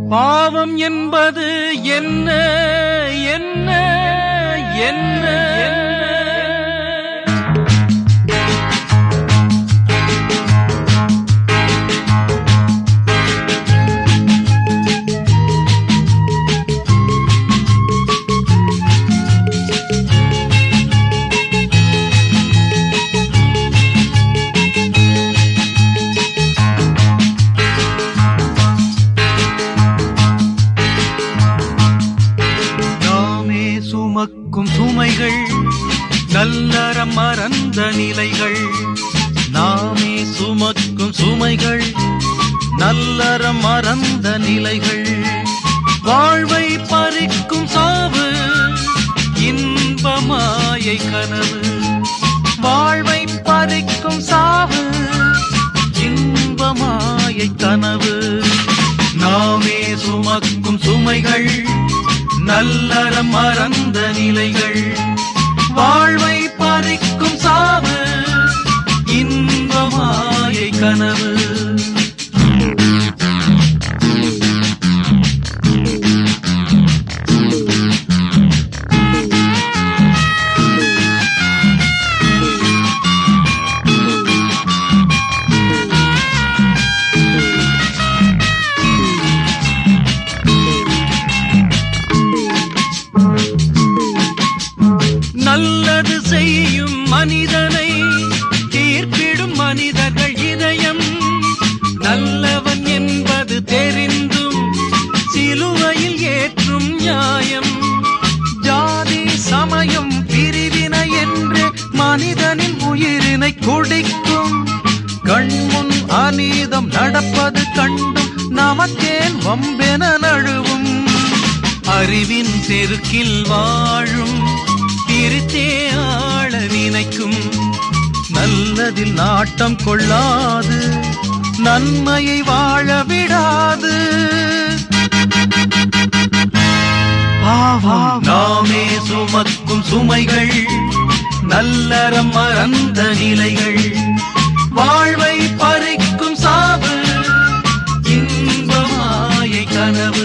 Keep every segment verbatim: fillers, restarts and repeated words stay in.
பாவம் என்பது என்ன என்ன என்ன சுமக்கும் சுமைகள் நல்லறம் மறந்த நிலைகள் நாமே சுமக்கும் சுமைகள் நல்லறம் மறந்த நிலைகள் வாழ்வை பறிக்கும் சாவு இன்பமாயை கனவு வாழ்வை பறிக்கும் சாவு இன்பமாயை கனவு நாமே சுமக்கும் சுமைகள் நல்லறம் மறந்த நிலைகள் வாழ்வை பறிக்கும் சாவு இன்பமாயை கனவு நல்லது செய்யும் மனிதனை தீர்ப்பிடும் மனிதர்கள் இதயம் நல்லவன் என்பது தெரிந்தும் சிலுவையில் ஏற்றும் நியாயம் ஜாதி சமயம் பிரிவினை என்று மனிதனின் உயிரினை குடிக்கும் கண்முன் அநீதம் நடப்பது கண்டும் நமக்கேன் வம்பென நழுவும் அறிவின் செருக்கில் வாழும் பிரித்தே ஆள நினைக்கும் நல்லதில் நாட்டம் கொள்ளாது நன்மையை வாழ விடாது நாமே சுமக்கும் சுமைகள் நல்லறம் மறந்த நிலைகள் வாழ்வை பறிக்கும் சாவு இன்பமாயை கனவு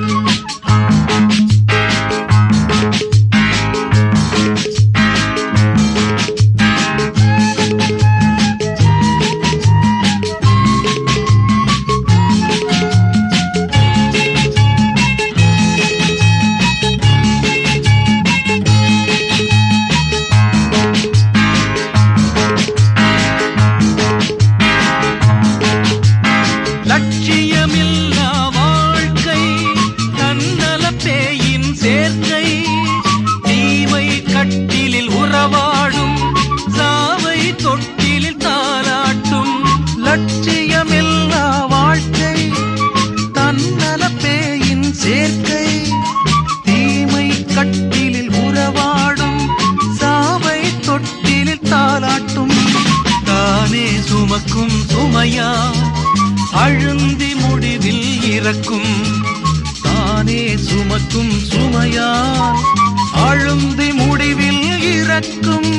லட்சியமில்லா வாழ்க்கை தன்னல பேயின் சேர்க்கை தீமை கட்டிலில் உறவாடும் சாவை தொட்டிலில் தாலாட்டும் லட்சியமில்லா வாழ்க்கை தன்னல பேயின் சேர்க்கை தீமை கட்டிலில் உறவாடும் சாவை தொட்டிலில் தாலாட்டும் தானே சுமக்கும் சுமையா அழுந்தி முடிவில் இறக்கும் தானே சுமக்கும் சுமையால் அழுந்தி முடிவில் இறக்கும்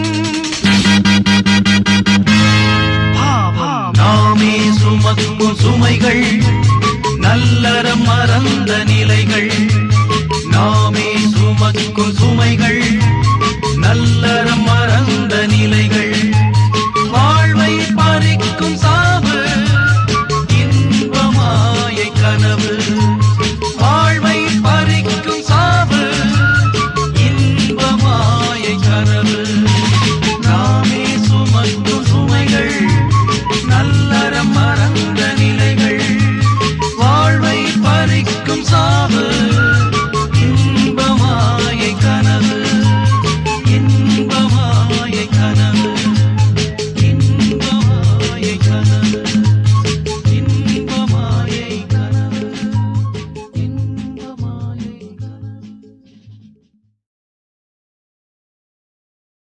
நாமே சுமக்கும் சுமைகள் நல்லறம் மறந்த நிலைகள் நாமே சுமக்கும் சுமைகள்